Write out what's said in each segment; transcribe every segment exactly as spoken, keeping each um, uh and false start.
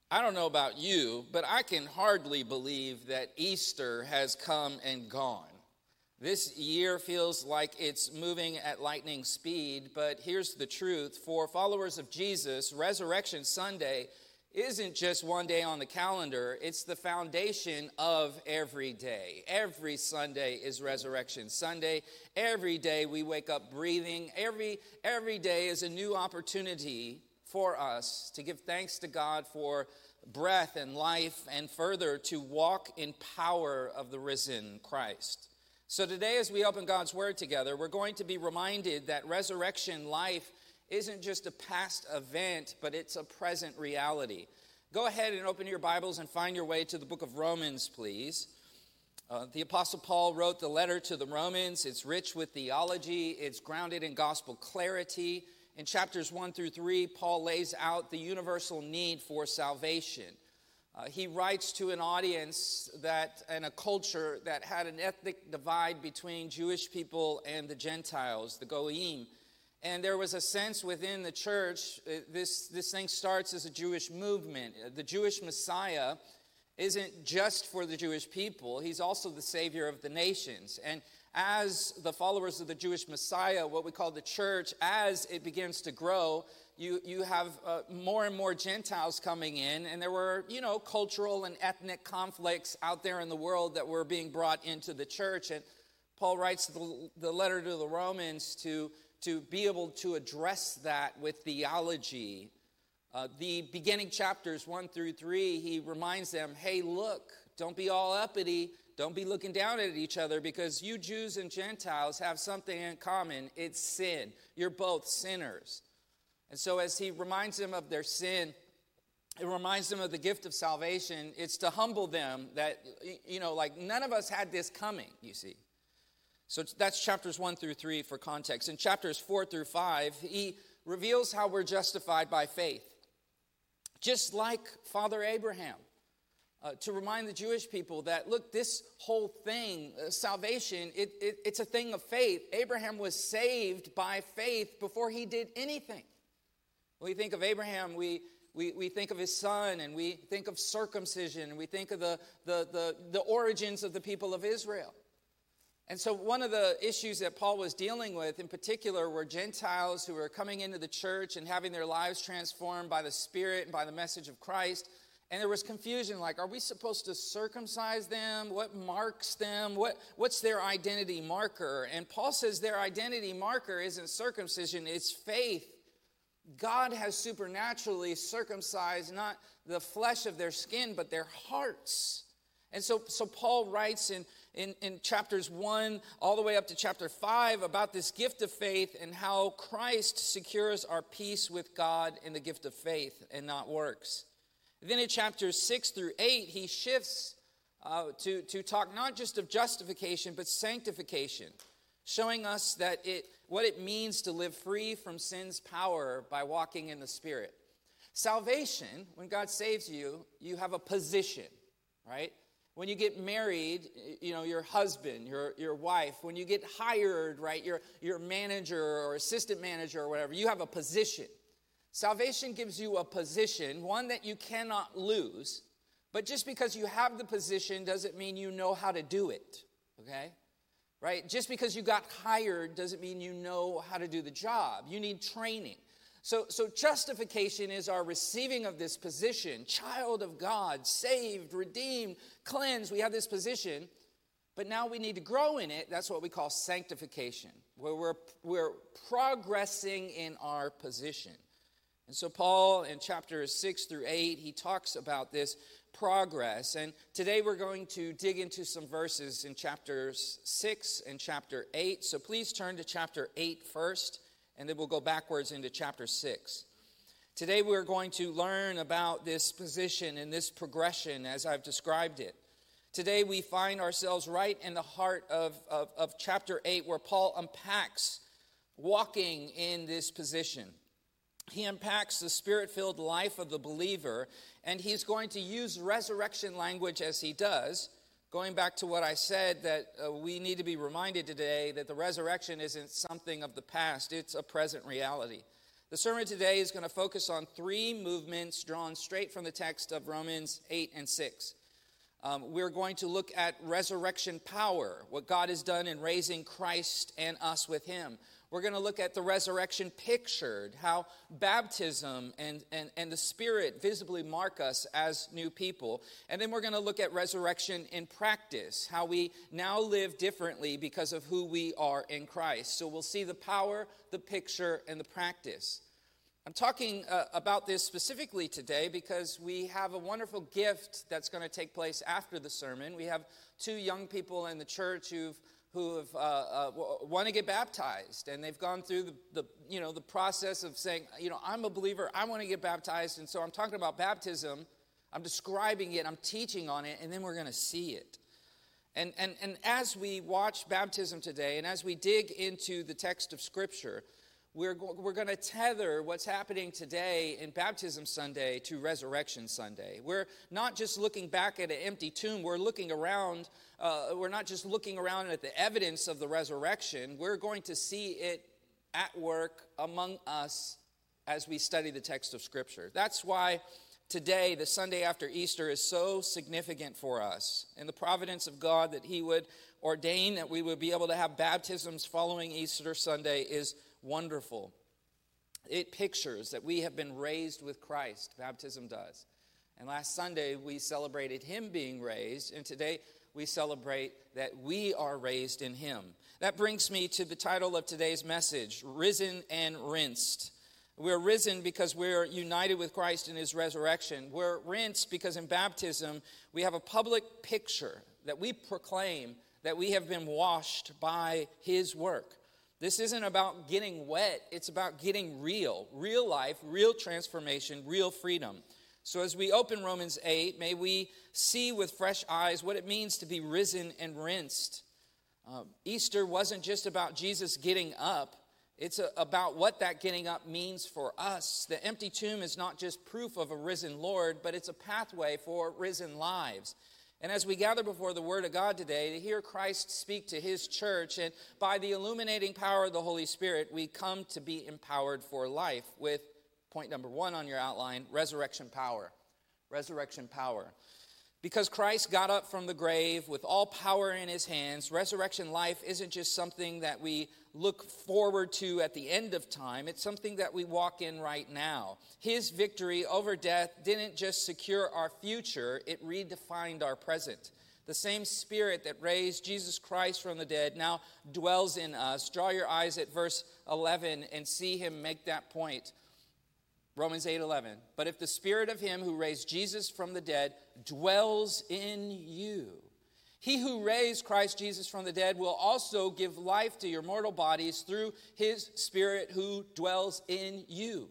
I don't know about you, but I can hardly believe that Easter has come and gone. This year feels like it's moving at lightning speed, but here's the truth. For followers of Jesus, Resurrection Sunday isn't just one day on the calendar. It's the foundation of every day. Every Sunday is Resurrection Sunday. Every day we wake up breathing. Every, every day is a new opportunity for us to give thanks to God for breath and life, and further to walk in power of the risen Christ. So today, as we open God's Word together, we're going to be reminded that resurrection life isn't just a past event, but it's a present reality. Go ahead and open your Bibles and find your way to the book of Romans, please. Uh, the Apostle Paul wrote the letter to the Romans. It's rich with theology. It's grounded in gospel clarity. In chapters one through three, Paul lays out the universal need for salvation. Uh, he writes to an audience that and a culture that had an ethnic divide between Jewish people and the Gentiles, the Goyim. And there was a sense within the church, uh, this, this thing starts as a Jewish movement. The Jewish Messiah isn't just for the Jewish people. He's also the Savior of the nations. And as the followers of the Jewish Messiah, what we call the church, as it begins to grow, you, you have uh, more and more Gentiles coming in. And there were, you know, cultural and ethnic conflicts out there in the world that were being brought into the church. And Paul writes the, the letter to the Romans to, to be able to address that with theology. Uh, the beginning chapters one through three, he reminds them, hey, look, don't be all uppity. Don't be looking down at each other, because you Jews and Gentiles have something in common. It's sin. You're both sinners. And so as he reminds them of their sin, it reminds them of the gift of salvation. It's to humble them that, you know, like none of us had this coming, you see. So that's chapters one through three for context. In chapters four through five, he reveals how we're justified by faith. Just like Father Abraham. Uh, to remind the Jewish people that, look, this whole thing, uh, salvation, it, it, it's a thing of faith. Abraham was saved by faith before he did anything. When we think of Abraham, we, we, we think of his son, and we think of circumcision, and we think of the, the, the, the origins of the people of Israel. And so one of the issues that Paul was dealing with in particular were Gentiles who were coming into the church and having their lives transformed by the Spirit and by the message of Christ. And there was confusion, like, are we supposed to circumcise them? What marks them? What, what's their identity marker? And Paul says their identity marker isn't circumcision, it's faith. God has supernaturally circumcised not the flesh of their skin, but their hearts. And so, so Paul writes in, in, in chapters one all the way up to chapter five about this gift of faith and how Christ secures our peace with God in the gift of faith and not works. Then in chapters six through eight, he shifts uh, to, to talk not just of justification, but sanctification, showing us that it what it means to live free from sin's power by walking in the Spirit. Salvation, when God saves you, you have a position, right? When you get married, you know, your husband, your, your wife, when you get hired, right, your, your manager or assistant manager or whatever, you have a position. Salvation gives you a position, one that you cannot lose, but just because you have the position doesn't mean you know how to do it, okay? Right? Just because you got hired doesn't mean you know how to do the job. You need training. So, so justification is our receiving of this position, child of God, saved, redeemed, cleansed. We have this position, but now we need to grow in it. That's what we call sanctification, where we're, we're progressing in our position. And so Paul, in chapters six through eight, he talks about this progress. And today we're going to dig into some verses in chapters six and chapter eight. So please turn to chapter eight first, and then we'll go backwards into chapter six. Today we're going to learn about this position and this progression as I've described it. Today we find ourselves right in the heart of, of, of chapter eight, where Paul unpacks walking in this position. He unpacks the Spirit-filled life of the believer, and he's going to use resurrection language as he does, going back to what I said, that uh, we need to be reminded today that the resurrection isn't something of the past, it's a present reality. The sermon today is going to focus on three movements drawn straight from the text of Romans eight and six. Um, we're going to look at resurrection power, what God has done in raising Christ and us with him. We're going to look at the resurrection pictured, how baptism and, and, and the Spirit visibly mark us as new people. And then we're going to look at resurrection in practice, how we now live differently because of who we are in Christ. So we'll see the power, the picture, and the practice. I'm talking uh, about this specifically today because we have a wonderful gift that's going to take place after the sermon. We have two young people in the church who've who have, uh, uh, want to get baptized, and they've gone through the, the, you know, the process of saying, you know, I'm a believer, I want to get baptized, and so I'm talking about baptism, I'm describing it, I'm teaching on it, and then we're going to see it. And, and, and as we watch baptism today, and as we dig into the text of Scripture, we're, we're going to tether what's happening today in Baptism Sunday to Resurrection Sunday. We're not just looking back at an empty tomb, we're looking around, uh, we're not just looking around at the evidence of the resurrection, we're going to see it at work among us as we study the text of Scripture. That's why today, the Sunday after Easter, is so significant for us. In the providence of God that he would ordain that we would be able to have baptisms following Easter Sunday is wonderful. It pictures that we have been raised with Christ. Baptism does. And last Sunday we celebrated him being raised, and today we celebrate that we are raised in him. That brings me to the title of today's message, Risen and Rinsed. We're risen because we're united with Christ in his resurrection. We're rinsed because in baptism we have a public picture that we proclaim that we have been washed by his work. This isn't about getting wet, it's about getting real. Real life, real transformation, real freedom. So as we open Romans eight, may we see with fresh eyes what it means to be risen and rinsed. Uh, Easter wasn't just about Jesus getting up. It's a, about what that getting up means for us. The empty tomb is not just proof of a risen Lord, but it's a pathway for risen lives. And as we gather before the Word of God today to hear Christ speak to his church, and by the illuminating power of the Holy Spirit, we come to be empowered for life with point number one on your outline, resurrection power. Resurrection power. Because Christ got up from the grave with all power in his hands, resurrection life isn't just something that we look forward to at the end of time. It's something that we walk in right now. His victory over death didn't just secure our future, it redefined our present. The same Spirit that raised Jesus Christ from the dead now dwells in us. Draw your eyes at verse eleven and see him make that point. Romans eight eleven. But if the Spirit of him who raised Jesus from the dead dwells in you, he who raised Christ Jesus from the dead will also give life to your mortal bodies through his Spirit who dwells in you.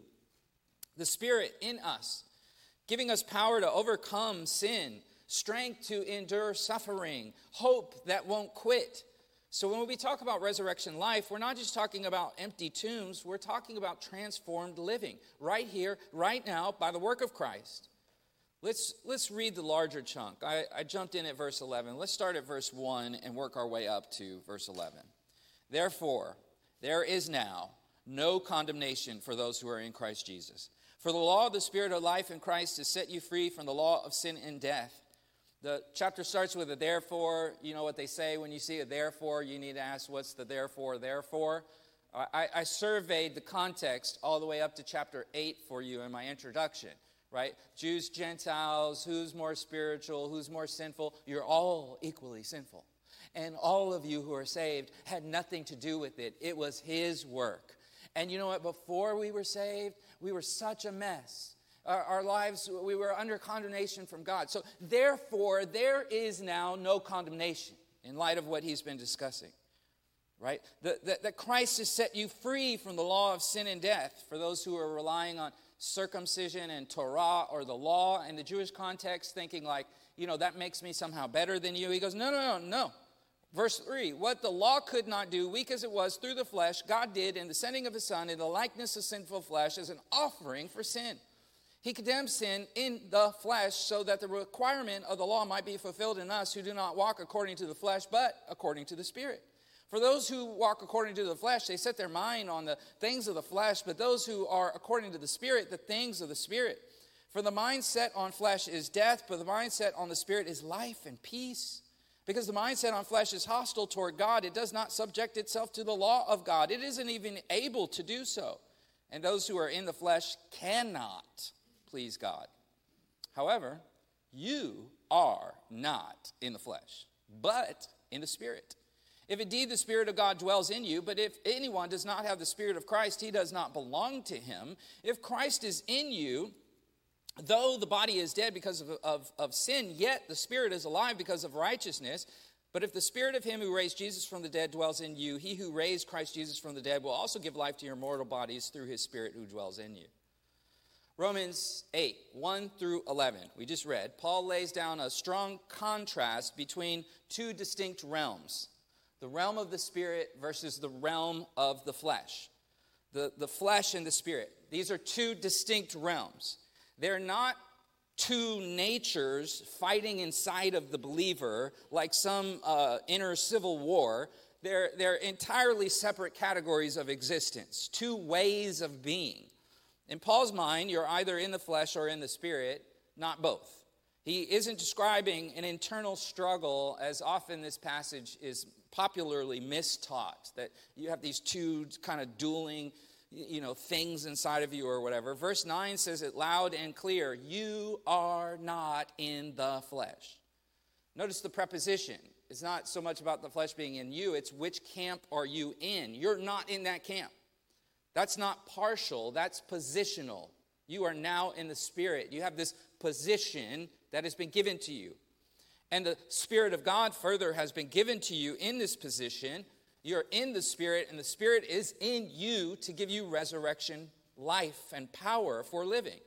The Spirit in us, giving us power to overcome sin, strength to endure suffering, hope that won't quit. So when we talk about resurrection life, we're not just talking about empty tombs, we're talking about transformed living right here, right now, by the work of Christ. Let's let's read the larger chunk. I, I jumped in at verse eleven. Let's start at verse one and work our way up to verse eleven. Therefore, there is now no condemnation for those who are in Christ Jesus. For the law of the Spirit of life in Christ has set you free from the law of sin and death. The chapter starts with a therefore. You know what they say when you see a therefore, you need to ask what's the therefore, therefore. I, I surveyed the context all the way up to chapter eight for you in my introduction. Right? Jews, Gentiles, who's more spiritual, who's more sinful, you're all equally sinful. And all of you who are saved had nothing to do with it. It was his work. And you know what? Before we were saved, we were such a mess. Our, our lives, we were under condemnation from God. So therefore, there is now no condemnation in light of what he's been discussing. Right? That, that, that Christ has set you free from the law of sin and death. For those who are relying on circumcision and Torah or the law in the Jewish context, thinking like, you know, that makes me somehow better than you. He goes, no, no, no, no. Verse three, what the law could not do, weak as it was through the flesh, God did in the sending of his Son in the likeness of sinful flesh as an offering for sin. He condemned sin in the flesh so that the requirement of the law might be fulfilled in us who do not walk according to the flesh, but according to the Spirit. For those who walk according to the flesh, they set their mind on the things of the flesh, but those who are according to the Spirit, the things of the Spirit. For the mindset on flesh is death, but the mindset on the Spirit is life and peace. Because the mindset on flesh is hostile toward God. It does not subject itself to the law of God. It isn't even able to do so. And those who are in the flesh cannot please God. However, you are not in the flesh, but in the Spirit. If indeed the Spirit of God dwells in you, but if anyone does not have the Spirit of Christ, he does not belong to him. If Christ is in you, though the body is dead because of, of, of sin, yet the Spirit is alive because of righteousness. But if the Spirit of him who raised Jesus from the dead dwells in you, he who raised Christ Jesus from the dead will also give life to your mortal bodies through his Spirit who dwells in you. Romans eight, one through eleven, we just read, Paul lays down a strong contrast between two distinct realms. The realm of the Spirit versus the realm of the flesh. The, the flesh and the Spirit. These are two distinct realms. They're not two natures fighting inside of the believer like some uh, inner civil war. They're, they're entirely separate categories of existence, two ways of being. In Paul's mind, you're either in the flesh or in the Spirit, not both. He isn't describing an internal struggle, as often this passage is popularly mistaught, that you have these two kind of dueling, you know, things inside of you or whatever. Verse nine says it loud and clear, you are not in the flesh. Notice the preposition. It's not so much about the flesh being in you, it's which camp are you in. You're not in that camp. That's not partial, that's positional. You are now in the Spirit. You have this position that has been given to you. And the Spirit of God further has been given to you in this position. You're in the Spirit, and the Spirit is in you to give you resurrection, life, and power for living.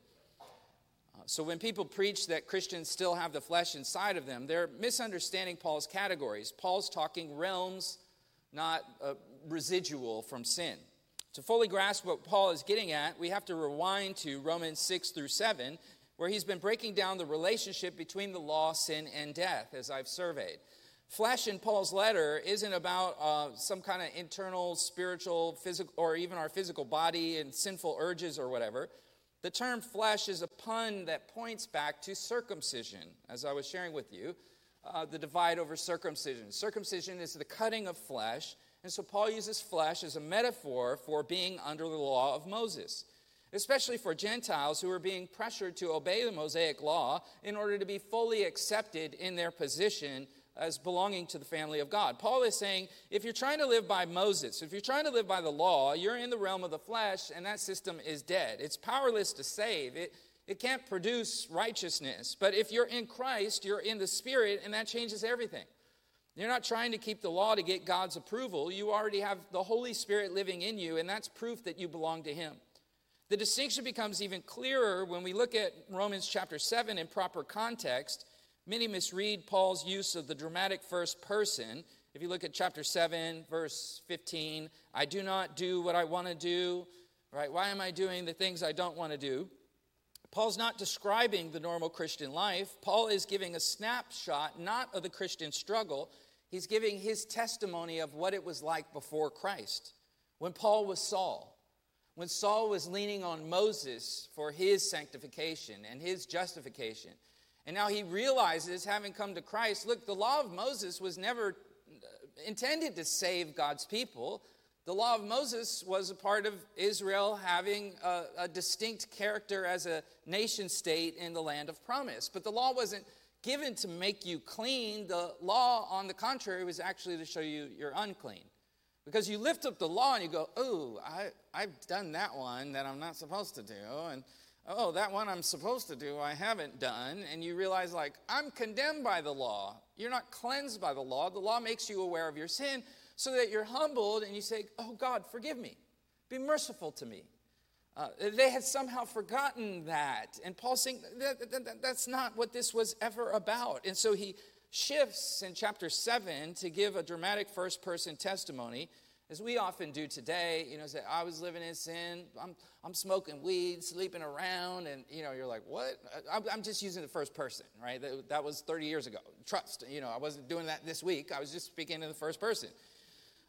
Uh, so when people preach that Christians still have the flesh inside of them, they're misunderstanding Paul's categories. Paul's talking realms, not uh, residual from sin. To fully grasp what Paul is getting at, we have to rewind to Romans six through seven, where he's been breaking down the relationship between the law, sin, and death, as I've surveyed. Flesh in Paul's letter isn't about uh, some kind of internal, spiritual, physical, or even our physical body and sinful urges or whatever. The term flesh is a pun that points back to circumcision, as I was sharing with you, uh, the divide over circumcision. Circumcision is the cutting of flesh, and so Paul uses flesh as a metaphor for being under the law of Moses, especially for Gentiles who are being pressured to obey the Mosaic law in order to be fully accepted in their position as belonging to the family of God. Paul is saying, if you're trying to live by Moses, if you're trying to live by the law, you're in the realm of the flesh, and that system is dead. It's powerless to save. It, it can't produce righteousness. But if you're in Christ, you're in the Spirit, and that changes everything. You're not trying to keep the law to get God's approval. You already have the Holy Spirit living in you, and that's proof that you belong to him. The distinction becomes even clearer when we look at Romans chapter seven in proper context. Many misread Paul's use of the dramatic first person. If you look at chapter seven, verse fifteen, I do not do what I want to do, right? Why am I doing the things I don't want to do? Paul's not describing the normal Christian life. Paul is giving a snapshot, not of the Christian struggle. He's giving his testimony of what it was like before Christ. When Paul was Saul, when Saul was leaning on Moses for his sanctification and his justification. And now he realizes, having come to Christ, look, the law of Moses was never intended to save God's people. The law of Moses was a part of Israel having a, a distinct character as a nation state in the land of promise. But the law wasn't given to make you clean. The law, on the contrary, was actually to show you you're unclean. Because you lift up the law and you go, oh, I, I've done that one that I'm not supposed to do. And oh, that one I'm supposed to do I haven't done. And you realize, like, I'm condemned by the law. You're not cleansed by the law. The law makes you aware of your sin, so that you're humbled and you say, oh, God, forgive me. Be merciful to me. Uh, they had somehow forgotten that. And Paul's saying that, that, that, that's not what this was ever about. And so he shifts in chapter seven to give a dramatic first-person testimony, as we often do today. You know, say, I was living in sin. I'm, I'm smoking weed, sleeping around. And, you know, you're like, what? I'm, I'm just using the first person, right? That, that was thirty years ago. Trust. You know, I wasn't doing that this week. I was just speaking in the first person.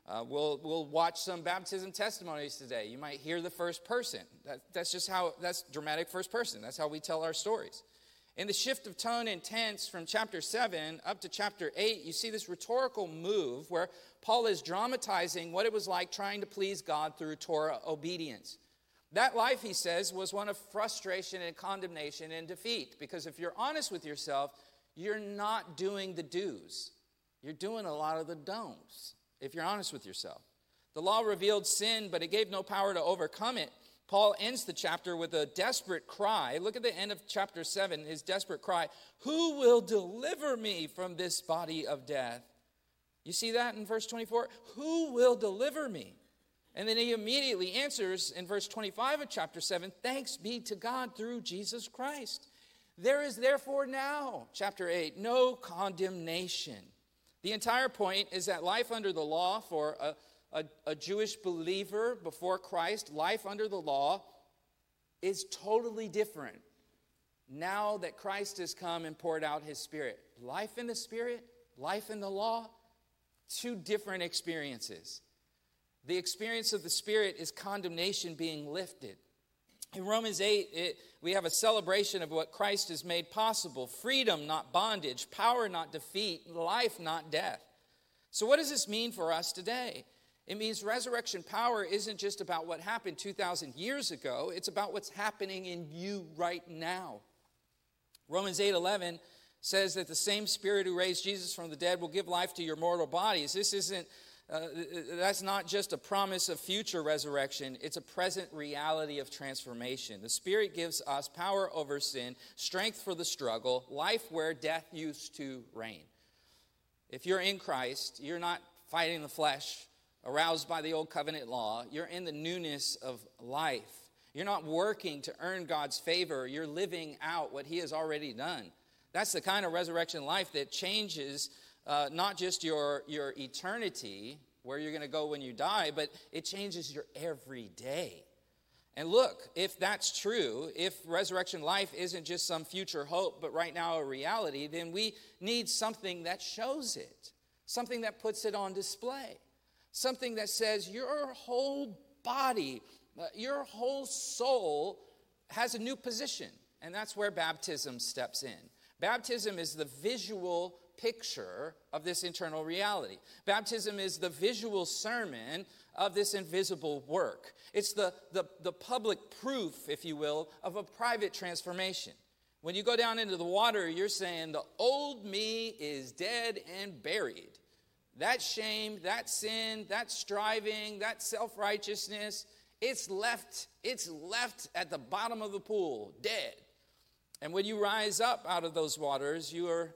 Uh, we'll, we'll watch some baptism testimonies today. You might hear the first person. That, that's just how, that's dramatic first person. That's how we tell our stories. In the shift of tone and tense from chapter seven up to chapter eight, you see this rhetorical move where Paul is dramatizing what it was like trying to please God through Torah obedience. That life, he says, was one of frustration and condemnation and defeat. Because if you're honest with yourself, you're not doing the do's. You're doing a lot of the don'ts, if you're honest with yourself. The law revealed sin, but it gave no power to overcome it. Paul ends the chapter with a desperate cry. Look at the end of chapter seven, his desperate cry. Who will deliver me from this body of death? You see that in verse twenty-four? Who will deliver me? And then he immediately answers in verse twenty-five of chapter seven, thanks be to God through Jesus Christ. There is therefore now, chapter eight, no condemnation. The entire point is that life under the law for a A, a Jewish believer before Christ, life under the law, is totally different now that Christ has come and poured out his Spirit. Life in the Spirit, life in the law, two different experiences. The experience of the Spirit is condemnation being lifted. In Romans eight, it, we have a celebration of what Christ has made possible. Freedom, not bondage. Power, not defeat. Life, not death. So what does this mean for us today? It means resurrection power isn't just about what happened two thousand years ago. It's about what's happening in you right now. Romans eight eleven says that the same Spirit who raised Jesus from the dead will give life to your mortal bodies. This isn't, uh, that's not just a promise of future resurrection. It's a present reality of transformation. The Spirit gives us power over sin, strength for the struggle, life where death used to reign. If you're in Christ, you're not fighting the flesh, aroused by the old covenant law. You're in the newness of life. You're not working to earn God's favor. You're living out what he has already done. That's the kind of resurrection life that changes uh, not just your, your eternity, where you're going to go when you die, but it changes your everyday. And look, if that's true, if resurrection life isn't just some future hope, but right now a reality, then we need something that shows it, something that puts it on display. Something that says your whole body, uh, your whole soul has a new position. And that's where baptism steps in. Baptism is the visual picture of this internal reality. Baptism is the visual sermon of this invisible work. It's the, the, the public proof, if you will, of a private transformation. When you go down into the water, you're saying the old me is dead and buried. That shame, that sin, that striving, that self-righteousness, it's left, it's left at the bottom of the pool, dead. And when you rise up out of those waters, you are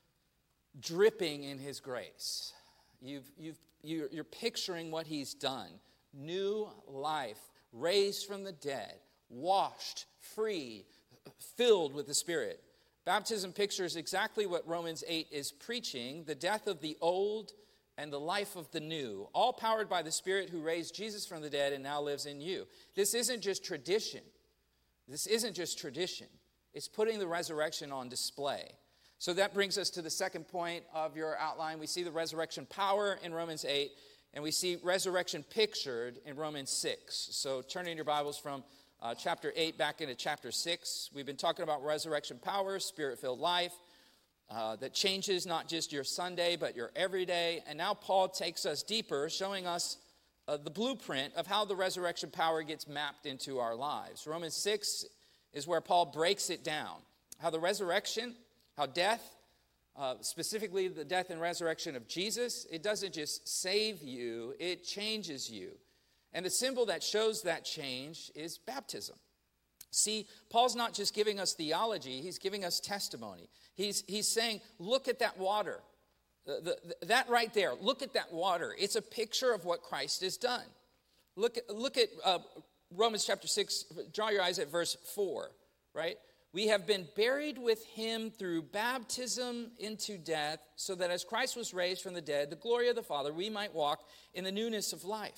dripping in his grace. You've, you've, you're, you're picturing what he's done. New life, raised from the dead, washed, free, filled with the Spirit. Baptism pictures exactly what Romans eight is preaching, the death of the old and the life of the new, all powered by the Spirit who raised Jesus from the dead and now lives in you. This isn't just tradition. This isn't just tradition. It's putting the resurrection on display. So that brings us to the second point of your outline. We see the resurrection power in Romans eight, and we see resurrection pictured in Romans six. So turn in your Bibles from uh, chapter eight back into chapter six. We've been talking about resurrection power, Spirit-filled life. Uh, that changes not just your Sunday, but your everyday. And now Paul takes us deeper, showing us uh, the blueprint of how the resurrection power gets mapped into our lives. Romans six is where Paul breaks it down. How the resurrection, how death, uh, specifically the death and resurrection of Jesus, it doesn't just save you, it changes you. And the symbol that shows that change is baptism. See, Paul's not just giving us theology, he's giving us testimony. He's, he's saying, look at that water. The, the, that right there, look at that water. It's a picture of what Christ has done. Look at, look at uh, Romans chapter six, draw your eyes at verse four, right? We have been buried with him through baptism into death, so that as Christ was raised from the dead, the glory of the Father, we might walk in the newness of life.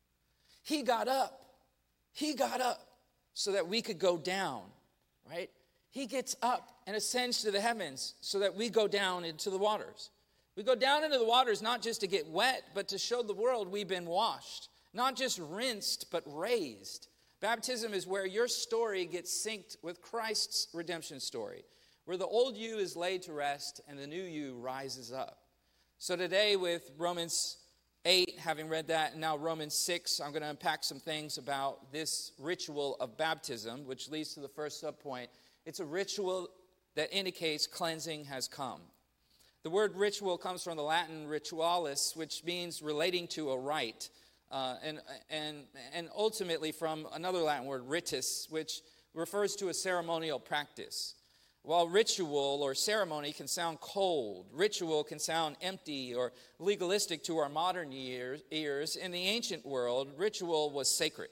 He got up. He got up so that we could go down, right? He gets up and ascends to the heavens so that we go down into the waters. We go down into the waters not just to get wet, but to show the world we've been washed. Not just rinsed, but raised. Baptism is where your story gets synced with Christ's redemption story, where the old you is laid to rest and the new you rises up. So today with Romans eight, having read that, and now Romans six, I'm going to unpack some things about this ritual of baptism, which leads to the first subpoint. It's a ritual that indicates cleansing has come. The word ritual comes from the Latin ritualis, which means relating to a rite, uh, and, and, and ultimately from another Latin word, ritus, which refers to a ceremonial practice. While ritual or ceremony can sound cold, ritual can sound empty or legalistic to our modern ears, ears in the ancient world, ritual was sacred.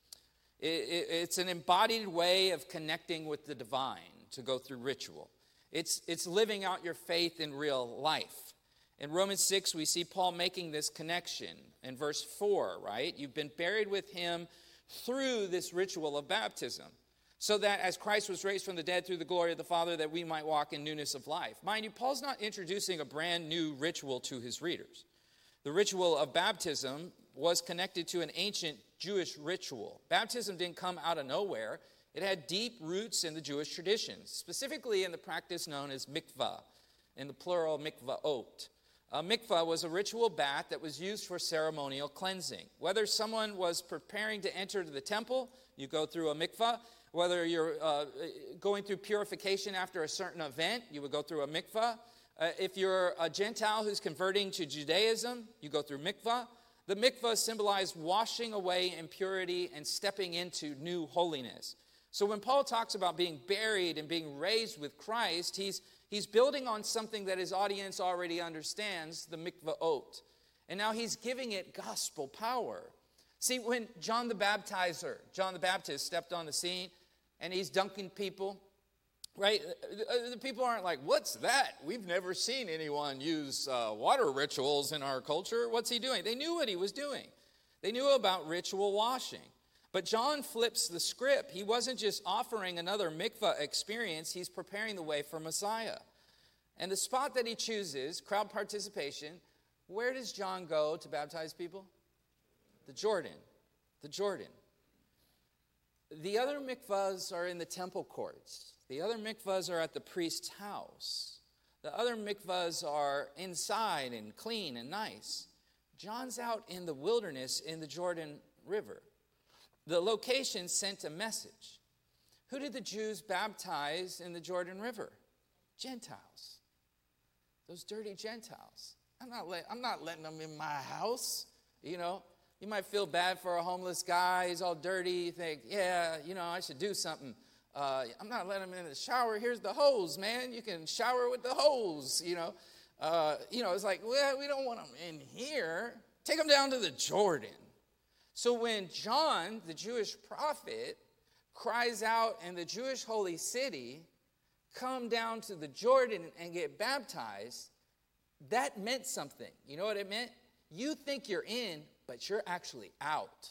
It, it, it's an embodied way of connecting with the divine to go through ritual. It's, it's living out your faith in real life. In Romans six, we see Paul making this connection in verse four, right? You've been buried with him through this ritual of baptism, so that as Christ was raised from the dead through the glory of the Father, that we might walk in newness of life. Mind you, Paul's not introducing a brand new ritual to his readers. The ritual of baptism was connected to an ancient Jewish ritual. Baptism didn't come out of nowhere. It had deep roots in the Jewish traditions, specifically in the practice known as mikvah, in the plural mikvaot. A mikvah was a ritual bath that was used for ceremonial cleansing. Whether someone was preparing to enter the temple, you go through a mikvah. Whether you're uh, going through purification after a certain event, you would go through a mikvah. Uh, if you're a Gentile who's converting to Judaism, you go through mikvah. The mikvah symbolized washing away impurity and stepping into new holiness. So when Paul talks about being buried and being raised with Christ, he's, he's building on something that his audience already understands, the mikvaot. And now he's giving it gospel power. See, when John the Baptizer, John the Baptist stepped on the scene, and he's dunking people, right? The people aren't like, what's that? We've never seen anyone use uh, water rituals in our culture. What's he doing? They knew what he was doing. They knew about ritual washing. But John flips the script. He wasn't just offering another mikvah experience. He's preparing the way for Messiah. And the spot that he chooses, crowd participation, where does John go to baptize people? The Jordan. The Jordan. The other mikvahs are in the temple courts. The other mikvahs are at the priest's house. The other mikvahs are inside and clean and nice. John's out in the wilderness in the Jordan River. The location sent a message. Who did the Jews baptize in the Jordan River? Gentiles. Those dirty Gentiles. I'm not, let, I'm not letting them in my house, you know. You might feel bad for a homeless guy. He's all dirty. You think, yeah, you know, I should do something. Uh, I'm not letting him in the shower. Here's the hose, man. You can shower with the hose, you know. Uh, you know, it's like, well, we don't want him in here. Take him down to the Jordan. So when John, the Jewish prophet, cries out in the Jewish holy city, come down to the Jordan and get baptized, that meant something. You know what it meant? You think you're in, but you're actually out.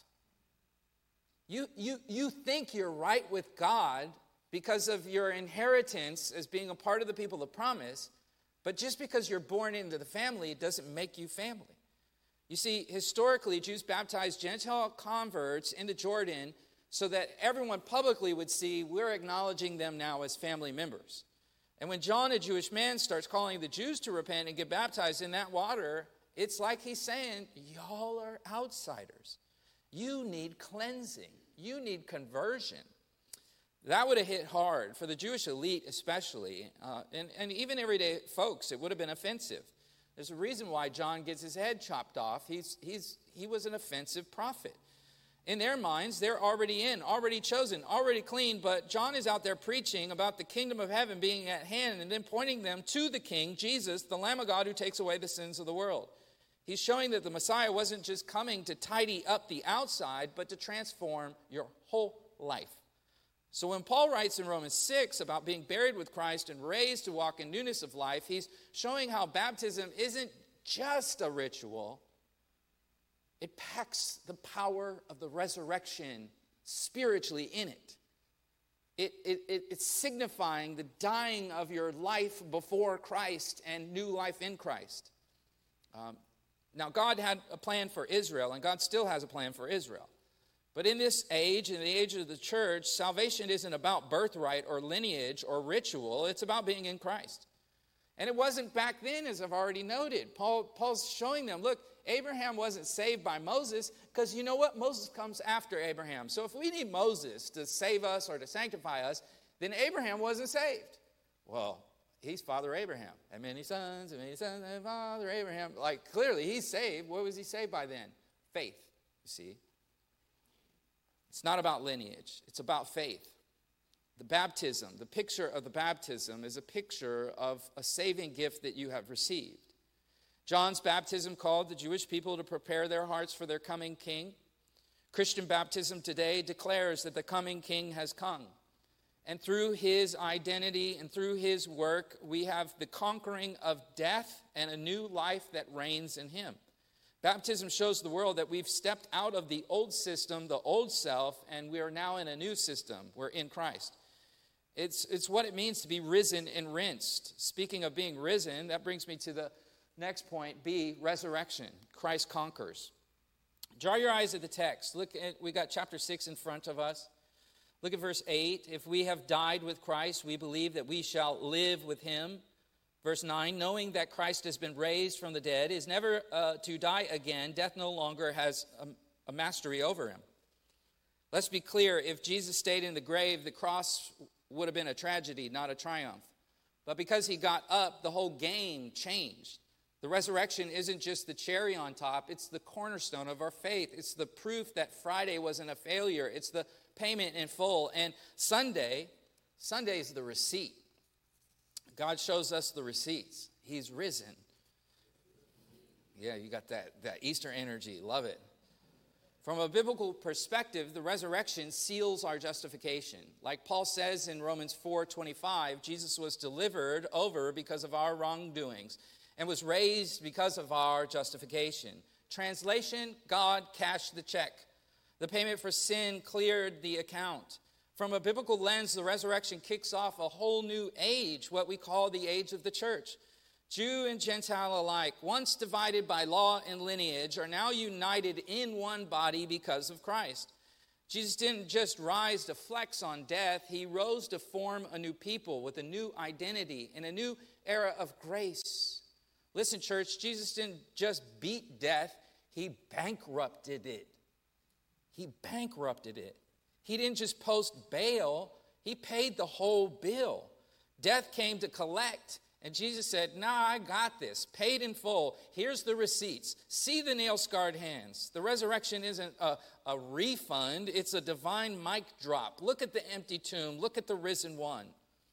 You, you, you think you're right with God because of your inheritance as being a part of the people of promise, but just because you're born into the family, it doesn't make you family. You see, historically, Jews baptized Gentile converts into Jordan so that everyone publicly would see we're acknowledging them now as family members. And when John, a Jewish man, starts calling the Jews to repent and get baptized in that water, it's like he's saying, y'all are outsiders. You need cleansing. You need conversion. That would have hit hard for the Jewish elite especially, uh, and, and even everyday folks. It would have been offensive. There's a reason why John gets his head chopped off. He's, he's, he was an offensive prophet. In their minds, they're already in, already chosen, already clean, but John is out there preaching about the kingdom of heaven being at hand and then pointing them to the King, Jesus, the Lamb of God who takes away the sins of the world. He's showing that the Messiah wasn't just coming to tidy up the outside, but to transform your whole life. So when Paul writes in Romans six about being buried with Christ and raised to walk in newness of life, he's showing how baptism isn't just a ritual. It packs the power of the resurrection spiritually in it. It, it, it. It's signifying the dying of your life before Christ and new life in Christ. Um, now, God had a plan for Israel, and God still has a plan for Israel. But in this age, in the age of the church, salvation isn't about birthright or lineage or ritual. It's about being in Christ. And it wasn't back then, as I've already noted. Paul, Paul's showing them, look, Abraham wasn't saved by Moses because you know what? Moses comes after Abraham. So if we need Moses to save us or to sanctify us, then Abraham wasn't saved. Well, he's Father Abraham. And many sons, and many sons, and Father Abraham. Like, clearly, he's saved. What was he saved by then? Faith, you see. It's not about lineage. It's about faith. The baptism, the picture of the baptism is a picture of a saving gift that you have received. John's baptism called the Jewish people to prepare their hearts for their coming king. Christian baptism today declares that the coming king has come. And through his identity and through his work, we have the conquering of death and a new life that reigns in him. Baptism shows the world that we've stepped out of the old system, the old self, and we are now in a new system. We're in Christ. It's, it's what it means to be risen and rinsed. Speaking of being risen, that brings me to the next point, B, resurrection. Christ conquers. Draw your eyes at the text. Look at, we got chapter six in front of us. Look at verse eight. If we have died with Christ, we believe that we shall live with him. Verse nine, knowing that Christ has been raised from the dead, is never uh, to die again. Death no longer has a, a mastery over him. Let's be clear. If Jesus stayed in the grave, the cross would have been a tragedy, not a triumph. But because he got up, the whole game changed. The resurrection isn't just the cherry on top. It's the cornerstone of our faith. It's the proof that Friday wasn't a failure. It's the payment in full. And Sunday, Sunday is the receipt. God shows us the receipts. He's risen. Yeah, you got that, that Easter energy. Love it. From a biblical perspective, the resurrection seals our justification. Like Paul says in Romans four twenty-five, Jesus was delivered over because of our wrongdoings and was raised because of our justification. Translation, God cashed the check. The payment for sin cleared the account. From a biblical lens, the resurrection kicks off a whole new age, what we call the age of the church. Jew and Gentile alike, once divided by law and lineage, are now united in one body because of Christ. Jesus didn't just rise to flex on death. He rose to form a new people with a new identity in a new era of grace. Listen, church, Jesus didn't just beat death. He bankrupted it. He bankrupted it. He didn't just post bail. He paid the whole bill. Death came to collect. And Jesus said, nah, I got this. Paid in full. Here's the receipts. See the nail-scarred hands. The resurrection isn't a, a refund. It's a divine mic drop. Look at the empty tomb. Look at the risen one.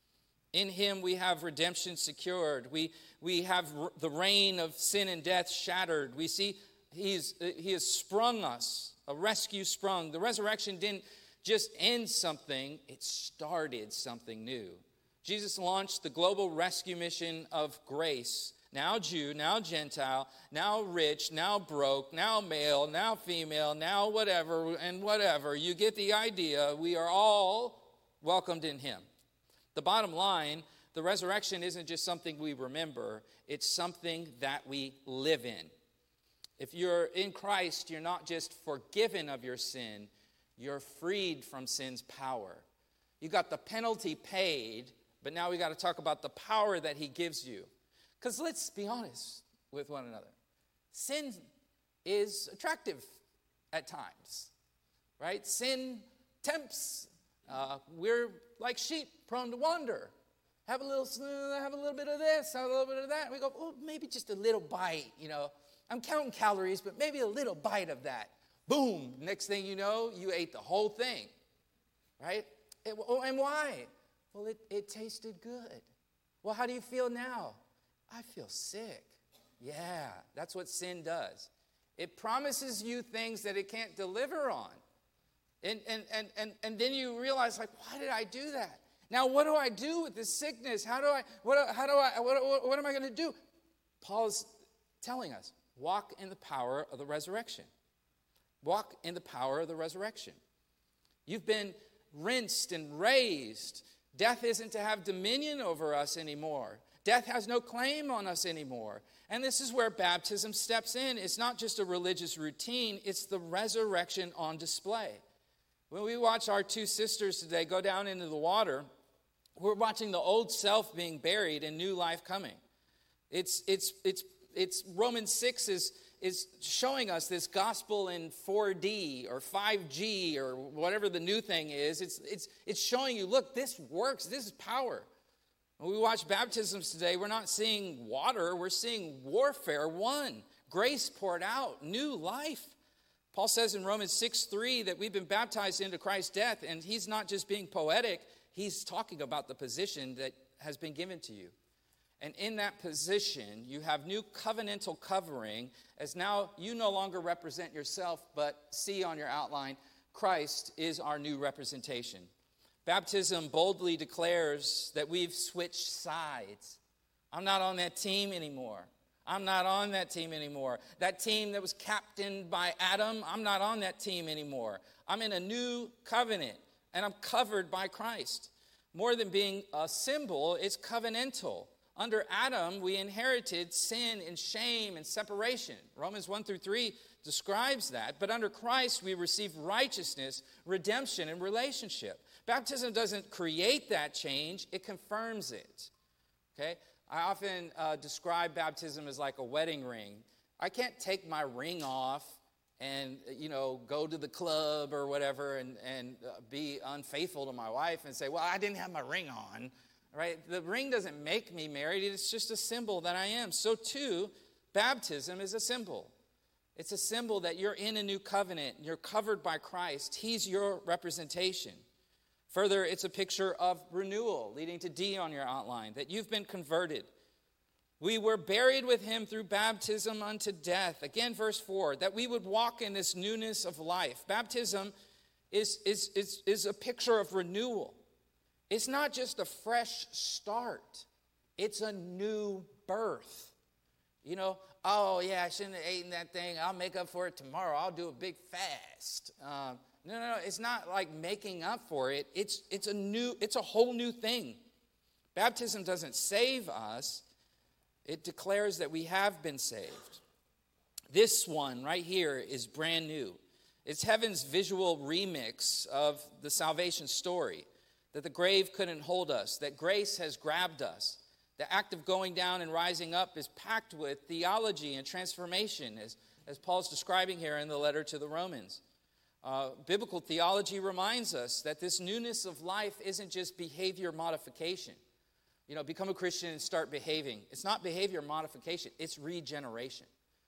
In him we have redemption secured. We, we have r- the reign of sin and death shattered. We see he's, he has sprung us, a rescue sprung. The resurrection didn't just end something. It started something new. Jesus launched the global rescue mission of grace. Now Jew, now Gentile, now rich, now broke, now male, now female, now whatever and whatever. You get the idea. We are all welcomed in him. The bottom line, the resurrection isn't just something we remember. It's something that we live in. If you're in Christ, you're not just forgiven of your sin. You're freed from sin's power. You got the penalty paid, but now we got to talk about the power that he gives you. Because let's be honest with one another. Sin is attractive at times, right? Sin tempts. Uh, we're like sheep, prone to wander. Have a little, have a little bit of this, have a little bit of that. We go, oh, maybe just a little bite, you know. I'm counting calories, but maybe a little bite of that. Boom. Next thing you know, you ate the whole thing, right? It, oh, and why? Well, it, it tasted good. Well, how do you feel now? I feel sick. Yeah, that's what sin does. It promises you things that it can't deliver on. And, and, and, and, and then you realize, like, why did I do that? Now, what do I do with this sickness? How do I, what, how do I, what, what, what am I going to do? Paul's telling us, walk in the power of the resurrection. Walk in the power of the resurrection. You've been rinsed and raised. Death isn't to have dominion over us anymore. Death has no claim on us anymore. And this is where baptism steps in. It's not just a religious routine, it's the resurrection on display. When we watch our two sisters today go down into the water, we're watching the old self being buried and new life coming. It's it's it's it's Romans six is is showing us this gospel in four D or five G or whatever the new thing is. It's it's it's showing you, look, this works. This is power. When we watch baptisms today, we're not seeing water, we're seeing warfare won, grace poured out, new life. Paul says in Romans six three that we've been baptized into Christ's death, and he's not just being poetic, he's talking about the position that has been given to you. And in that position, you have new covenantal covering, as now you no longer represent yourself, but see on your outline, Christ is our new representation. Baptism boldly declares that we've switched sides. I'm not on that team anymore. I'm not on that team anymore. That team that was captained by Adam, I'm not on that team anymore. I'm in a new covenant, and I'm covered by Christ. More than being a symbol, it's covenantal. Under Adam, we inherited sin and shame and separation. Romans one through three describes that. But under Christ, we receive righteousness, redemption, and relationship. Baptism doesn't create that change, it confirms it. Okay? I often uh, describe baptism as like a wedding ring. I can't take my ring off and, you know, go to the club or whatever and, and uh, be unfaithful to my wife and say, well, I didn't have my ring on. Right? The ring doesn't make me married. It's just a symbol that I am. So too, baptism is a symbol. It's a symbol that you're in a new covenant. You're covered by Christ. He's your representation. Further, it's a picture of renewal, leading to D on your outline, that you've been converted. We were buried with him through baptism unto death. Again, verse four, that we would walk in this newness of life. Baptism is, is, is, is a picture of renewal. It's not just a fresh start. It's a new birth. You know, oh, yeah, I shouldn't have eaten that thing. I'll make up for it tomorrow. I'll do a big fast. Um, no, no, no. It's not like making up for it. It's, it's a new, it's a whole new thing. Baptism doesn't save us. It declares that we have been saved. This one right here is brand new. It's heaven's visual remix of the salvation story. That the grave couldn't hold us, that grace has grabbed us. The act of going down and rising up is packed with theology and transformation, as, as Paul's describing here in the letter to the Romans. Uh, biblical theology reminds us that this newness of life isn't just behavior modification. You know, become a Christian and start behaving. It's not behavior modification, it's regeneration.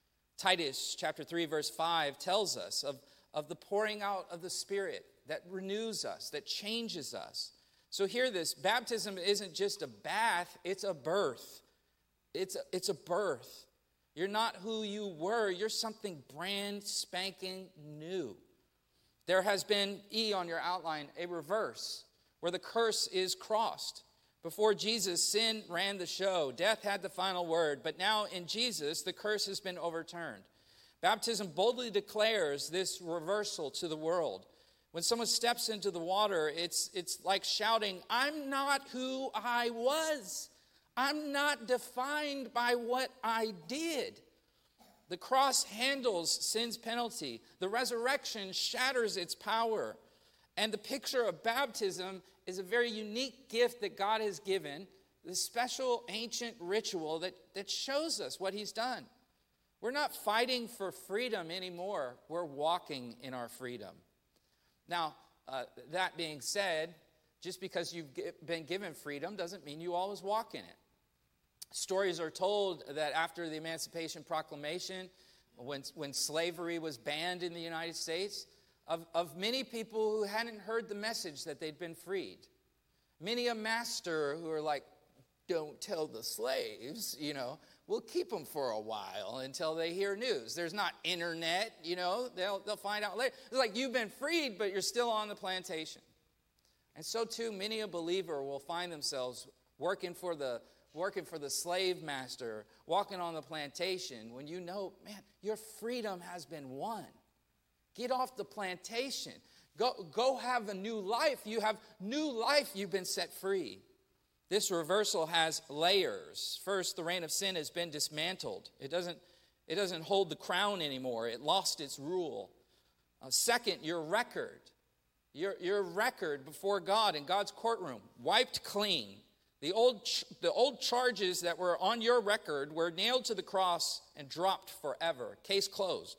Titus chapter three, verse five tells us of, of the pouring out of the Spirit that renews us, that changes us. So hear this, baptism isn't just a bath, it's a birth. It's a, it's a birth. You're not who you were, you're something brand spanking new. There has been, E on your outline, a reverse, where the curse is crossed. Before Jesus, sin ran the show. Death had the final word. But now in Jesus, the curse has been overturned. Baptism boldly declares this reversal to the world. When someone steps into the water, it's, it's like shouting, I'm not who I was. I'm not defined by what I did. The cross handles sin's penalty. The resurrection shatters its power. And the picture of baptism is a very unique gift that God has given, this special ancient ritual that, that shows us what he's done. We're not fighting for freedom anymore. We're walking in our freedom. Now, uh, that being said, just because you've been given freedom doesn't mean you always walk in it. Stories are told that after the Emancipation Proclamation, when, when slavery was banned in the United States, of, of many people who hadn't heard the message that they'd been freed. Many a master who are like, don't tell the slaves, you know, we'll keep them for a while until they hear news. There's not internet, you know, they'll, they'll find out later. It's like you've been freed, but you're still on the plantation. And so too, many a believer will find themselves working for the working for the slave master, walking on the plantation, when you know, man, your freedom has been won. Get off the plantation. Go, go have a new life. You have new life. You've been set free. This reversal has layers. First, the reign of sin has been dismantled. It doesn't, it doesn't hold the crown anymore. It lost its rule. Uh, second, your record. Your, your record before God in God's courtroom, wiped clean. The old, ch- the old charges that were on your record were nailed to the cross and dropped forever. Case closed.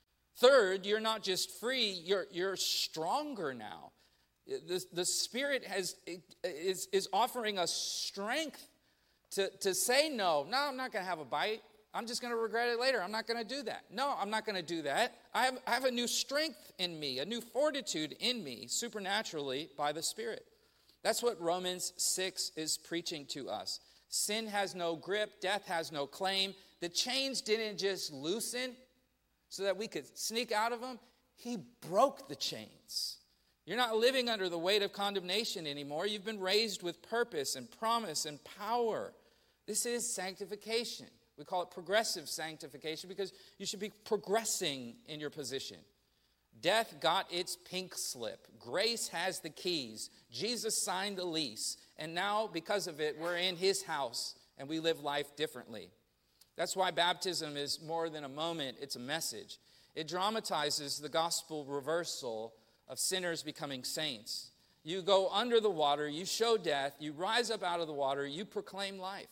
Third, you're not just free, you're, you're stronger now. The, the Spirit has, is, is offering us strength to, to say no. No, I'm not going to have a bite. I'm just going to regret it later. I'm not going to do that. No, I'm not going to do that. I have, I have a new strength in me, a new fortitude in me, supernaturally by the Spirit. That's what Romans six is preaching to us. Sin has no grip. Death has no claim. The chains didn't just loosen so that we could sneak out of them. He broke the chains. You're not living under the weight of condemnation anymore. You've been raised with purpose and promise and power. This is sanctification. We call it progressive sanctification because you should be progressing in your position. Death got its pink slip. Grace has the keys. Jesus signed the lease. And now, because of it, we're in his house and we live life differently. That's why baptism is more than a moment, it's a message. It dramatizes the gospel reversal of sinners becoming saints. You go under the water, you show death, you rise up out of the water, you proclaim life.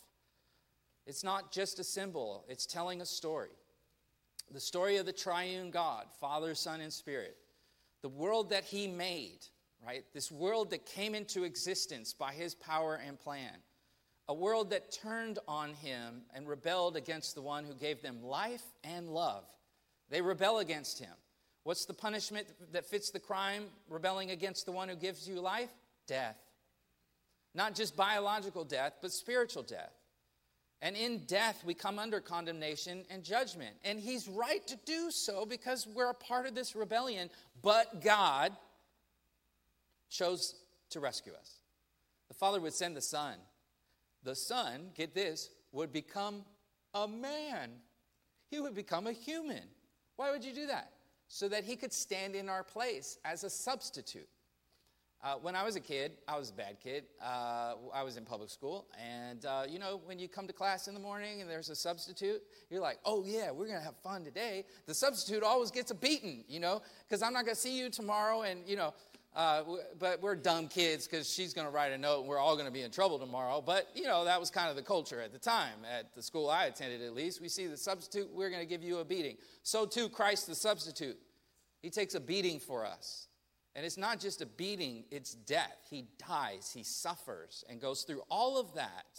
It's not just a symbol, it's telling a story. The story of the triune God, Father, Son, and Spirit. The world that he made, right? This world that came into existence by his power and plan. A world that turned on him and rebelled against the one who gave them life and love. They rebel against him. What's the punishment that fits the crime? Rebelling against the one who gives you life? Death. Not just biological death, but spiritual death. And in death, we come under condemnation and judgment. And he's right to do so because we're a part of this rebellion. But God chose to rescue us. The Father would send the Son. The Son, get this, would become a man. He would become a human. Why would you do that? So that he could stand in our place as a substitute. Uh, when I was a kid, I was a bad kid. Uh, I was in public school. And, uh, you know, when you come to class in the morning and there's a substitute, you're like, oh, yeah, we're going to have fun today. The substitute always gets a beating, you know, because I'm not going to see you tomorrow. And, you know, uh, w- but we're dumb kids because she's going to write a note and we're all going to be in trouble tomorrow. But, you know, that was kind of the culture at the time. At the school I attended, at least, we see the substitute, we're going to give you a beating. So, too, Christ the substitute. He takes a beating for us. And it's not just a beating, it's death. He dies, he suffers, and goes through all of that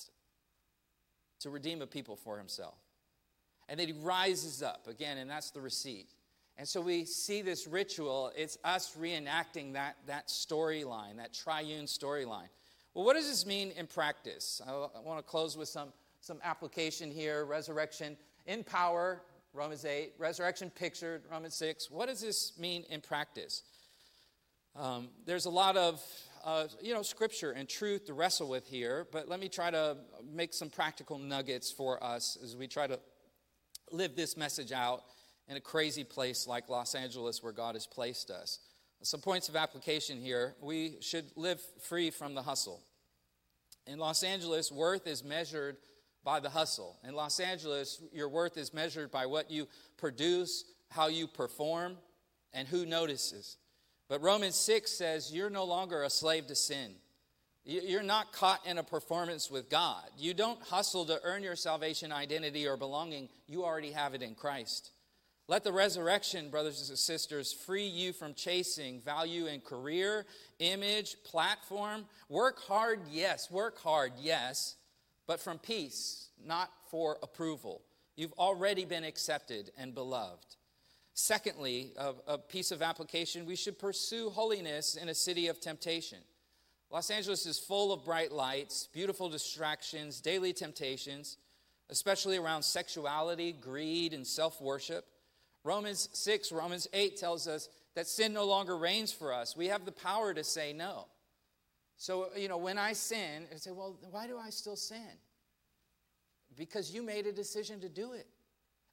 to redeem a people for himself. And then he rises up again, and that's the receipt. And so we see this ritual, it's us reenacting that, that storyline, that triune storyline. Well, what does this mean in practice? I, I want to close with some, some application here. Resurrection in power, Romans eight. Resurrection pictured, Romans six. What does this mean in practice? Um, there's a lot of, uh, you know, scripture and truth to wrestle with here, but let me try to make some practical nuggets for us as we try to live this message out in a crazy place like Los Angeles where God has placed us. Some points of application here. We should live free from the hustle. In Los Angeles, worth is measured by the hustle. In Los Angeles, your worth is measured by what you produce, how you perform, and who notices. But Romans six says you're no longer a slave to sin. You're not caught in a performance with God. You don't hustle to earn your salvation, identity, or belonging. You already have it in Christ. Let the resurrection, brothers and sisters, free you from chasing value in career, image, platform. Work hard, yes. Work hard, yes. But from peace, not for approval. You've already been accepted and beloved. Secondly, a, a piece of application, we should pursue holiness in a city of temptation. Los Angeles is full of bright lights, beautiful distractions, daily temptations, especially around sexuality, greed, and self-worship. Romans six, Romans eight tells us that sin no longer reigns for us. We have the power to say no. So, you know, when I sin, I say, well, why do I still sin? Because you made a decision to do it.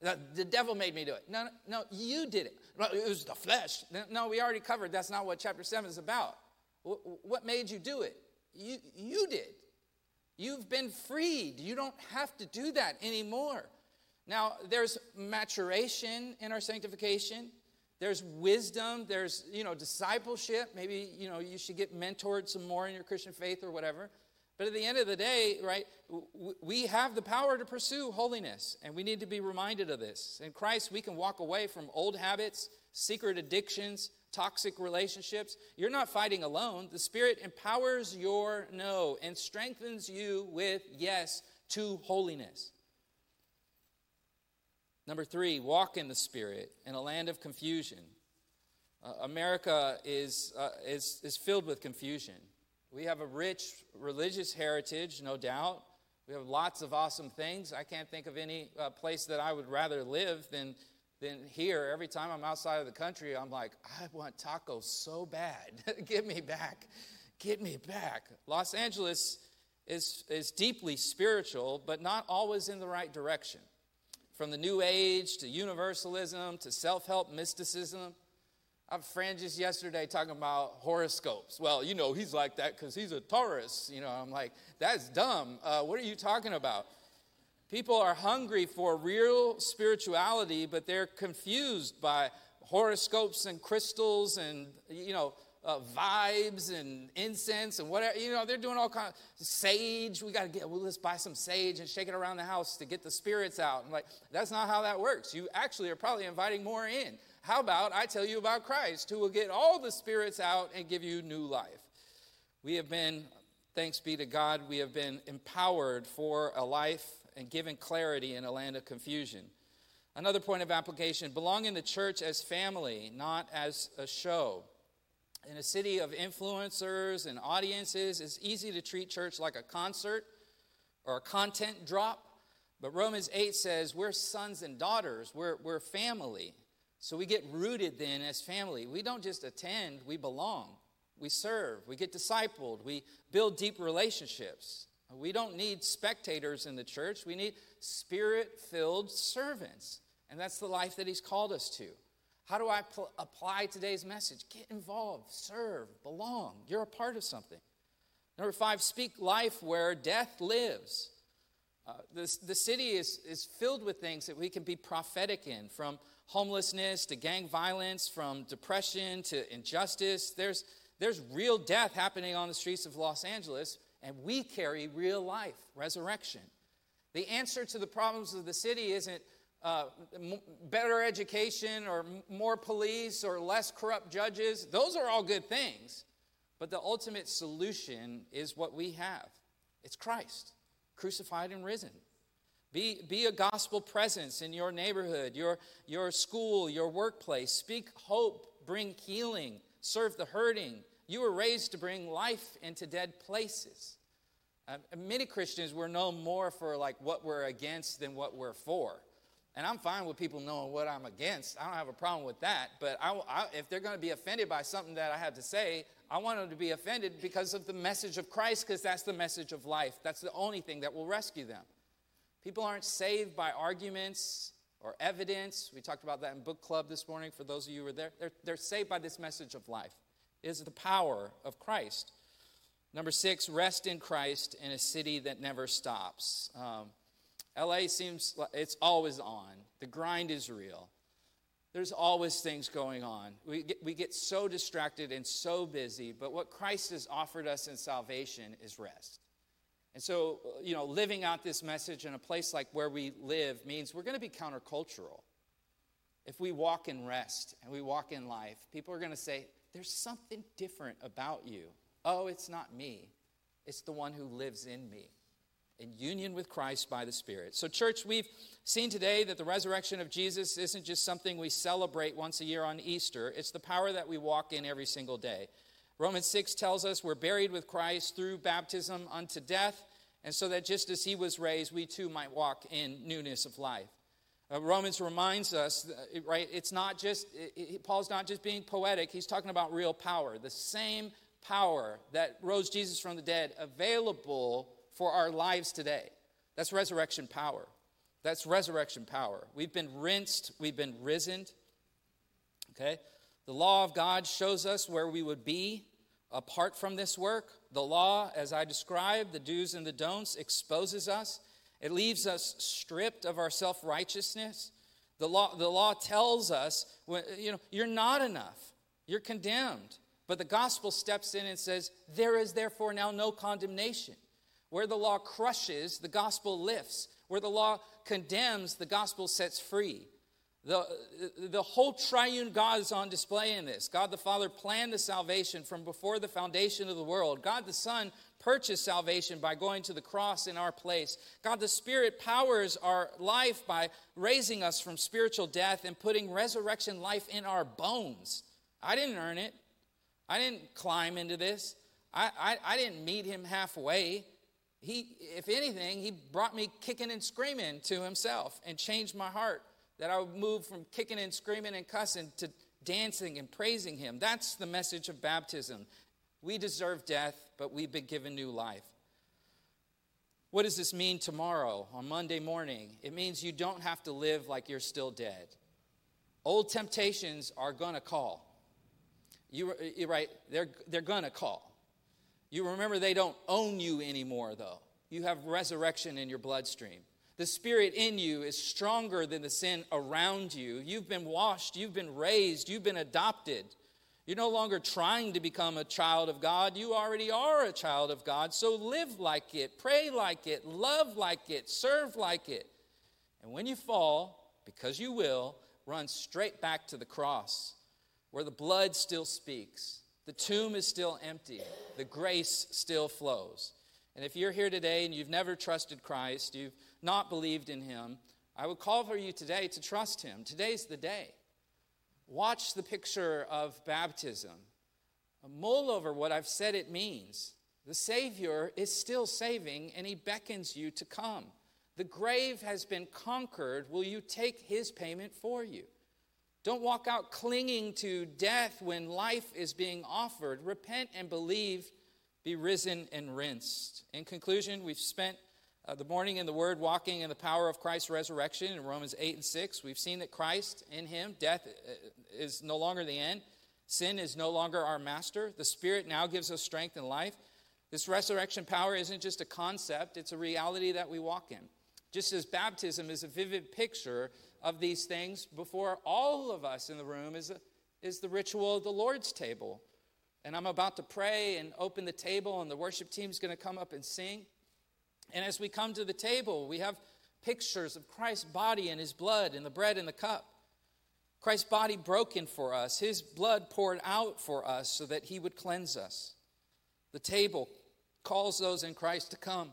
The, the devil made me do it. No, no, no, you did it. No, it was the flesh. No, we already covered. That's not what chapter seven is about. What made you do it? You, you did. You've been freed. You don't have to do that anymore. Now, there's maturation in our sanctification. There's wisdom. There's, you know, discipleship. Maybe, you know, you should get mentored some more in your Christian faith or whatever. But at the end of the day, right, we have the power to pursue holiness, and we need to be reminded of this. In Christ, we can walk away from old habits, secret addictions, toxic relationships. You're not fighting alone. The Spirit empowers your no and strengthens you with yes to holiness. Number three, walk in the Spirit in a land of confusion. Uh, America is, uh, is, is filled with confusion. We have a rich religious heritage, no doubt. We have lots of awesome things. I can't think of any uh, place that I would rather live than, than here. Every time I'm outside of the country, I'm like, I want tacos so bad. Get me back. Get me back. Los Angeles is, is deeply spiritual, but not always in the right direction. From the New Age to universalism to self-help mysticism. I have a friend just yesterday talking about horoscopes. Well, you know, he's like that because he's a Taurus. You know, I'm like, that's dumb. Uh, what are you talking about? People are hungry for real spirituality, but they're confused by horoscopes and crystals and, you know, uh, vibes and incense and whatever. You know, they're doing all kinds of sage. We got to get, well, let's buy some sage and shake it around the house to get the spirits out. I'm like, that's not how that works. You actually are probably inviting more in. How about I tell you about Christ, who will get all the spirits out and give you new life? We have been, thanks be to God, we have been empowered for a life and given clarity in a land of confusion. Another point of application, belong in the church as family, not as a show. In a city of influencers and audiences, it's easy to treat church like a concert or a content drop. But Romans eight says we're sons and daughters, we're, we're family. So we get rooted then as family. We don't just attend, we belong. We serve, we get discipled, we build deep relationships. We don't need spectators in the church. We need Spirit-filled servants. And that's the life that he's called us to. How do I pl- apply today's message? Get involved, serve, belong. You're a part of something. Number five, speak life where death lives. Uh, this, the city is, is filled with things that we can be prophetic in, from homelessness to gang violence, from depression to injustice. There's, there's real death happening on the streets of Los Angeles, and we carry real life, resurrection. The answer to the problems of the city isn't uh, m- better education or m- more police or less corrupt judges. Those are all good things. But the ultimate solution is what we have. It's Christ, crucified and risen. Be, be a gospel presence in your neighborhood, your, your school, your workplace. Speak hope, bring healing, serve the hurting. You were raised to bring life into dead places. Uh, many Christians were known more for like what we're against than what we're for. And I'm fine with people knowing what I'm against. I don't have a problem with that. But I, I, if they're going to be offended by something that I have to say, I want them to be offended because of the message of Christ, because that's the message of life. That's the only thing that will rescue them. People aren't saved by arguments or evidence. We talked about that in book club this morning for those of you who were there. They're, they're saved by this message of life. It is the power of Christ. Number six, rest in Christ in a city that never stops. Um, L A seems like it's always on. The grind is real. There's always things going on. We get, we get so distracted and so busy, but what Christ has offered us in salvation is rest. And so, you know, living out this message in a place like where we live means we're going to be countercultural. If we walk in rest and we walk in life, people are going to say, there's something different about you. Oh, it's not me. It's the one who lives in me, in union with Christ by the Spirit. So, church, we've seen today that the resurrection of Jesus isn't just something we celebrate once a year on Easter. It's the power that we walk in every single day. Romans six tells us we're buried with Christ through baptism unto death, and so that just as he was raised, we too might walk in newness of life. Uh, Romans reminds us, uh, right, it's not just, it, it, Paul's not just being poetic, he's talking about real power. The same power that rose Jesus from the dead available for our lives today. That's resurrection power. That's resurrection power. We've been rinsed. We've been risen. Okay? The law of God shows us where we would be apart from this work. The law, as I described, the do's and the don'ts, exposes us. It leaves us stripped of our self-righteousness. The law, the law tells us, you know, you're not enough. You're condemned. But the gospel steps in and says, there is therefore now no condemnation. Where the law crushes, the gospel lifts. Where the law condemns, the gospel sets free. The, the whole triune God is on display in this. God the Father planned the salvation from before the foundation of the world. God the Son purchased salvation by going to the cross in our place. God the Spirit powers our life by raising us from spiritual death and putting resurrection life in our bones. I didn't earn it. I didn't climb into this. I, I, I didn't meet him halfway. He, if anything, he brought me kicking and screaming to himself and changed my heart. That I would move from kicking and screaming and cussing to dancing and praising him. That's the message of baptism. We deserve death, but we've been given new life. What does this mean tomorrow, on Monday morning? It means you don't have to live like you're still dead. Old temptations are going to call. You, you're right, they're, they're going to call. You remember they don't own you anymore, though. You have resurrection in your bloodstream. The Spirit in you is stronger than the sin around you. You've been washed. You've been raised. You've been adopted. You're no longer trying to become a child of God. You already are a child of God. So live like it. Pray like it. Love like it. Serve like it. And when you fall, because you will, run straight back to the cross where the blood still speaks. The tomb is still empty. The grace still flows. And if you're here today and you've never trusted Christ, you've not believed in him, I would call for you today to trust him. Today's the day. Watch the picture of baptism. Mull over what I've said it means. The Savior is still saving, and he beckons you to come. The grave has been conquered. Will you take his payment for you? Don't walk out clinging to death when life is being offered. Repent and believe. Be risen and rinsed. In conclusion, we've spent uh, the morning in the Word walking in the power of Christ's resurrection in Romans eight and six. We've seen that Christ, in him, death is no longer the end. Sin is no longer our master. The Spirit now gives us strength and life. This resurrection power isn't just a concept. It's a reality that we walk in. Just as baptism is a vivid picture of these things, before all of us in the room is, a, is the ritual of the Lord's table. And I'm about to pray and open the table, and the worship team's going to come up and sing. And as we come to the table, we have pictures of Christ's body and his blood and the bread and the cup. Christ's body broken for us, his blood poured out for us so that he would cleanse us. The table calls those in Christ to come.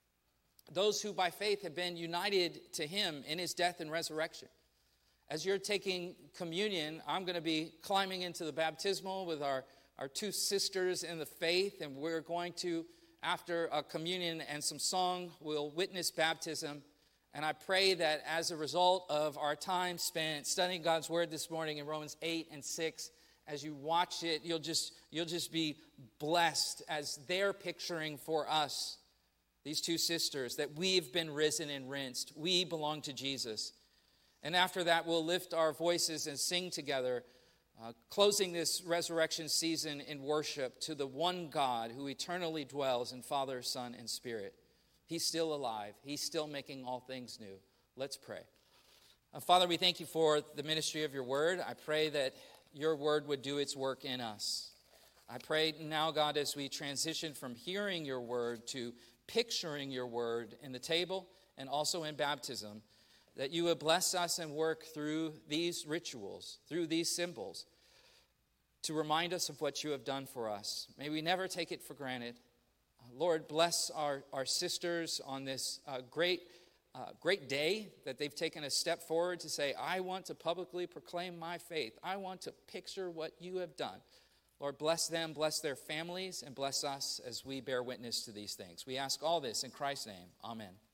Those who by faith have been united to him in his death and resurrection. As you're taking communion, I'm going to be climbing into the baptismal with our our two sisters in the faith, and we're going to, after a communion and some song, we'll witness baptism. And I pray that as a result of our time spent studying God's word this morning in Romans eight and six, as you watch it, you'll just you'll just be blessed as they're picturing for us, these two sisters, that we've been risen and rinsed. We belong to Jesus. And after that, we'll lift our voices and sing together, Uh, closing this resurrection season in worship to the one God who eternally dwells in Father, Son, and Spirit. He's still alive. He's still making all things new. Let's pray. Uh, Father, we thank you for the ministry of your word. I pray that your word would do its work in us. I pray now, God, as we transition from hearing your word to picturing your word in the table and also in baptism, that you would bless us and work through these rituals, through these symbols, to remind us of what you have done for us. May we never take it for granted. Uh, Lord, bless our, our sisters on this uh, great, uh, great day that they've taken a step forward to say, I want to publicly proclaim my faith. I want to picture what you have done. Lord, bless them, bless their families, and bless us as we bear witness to these things. We ask all this in Christ's name. Amen.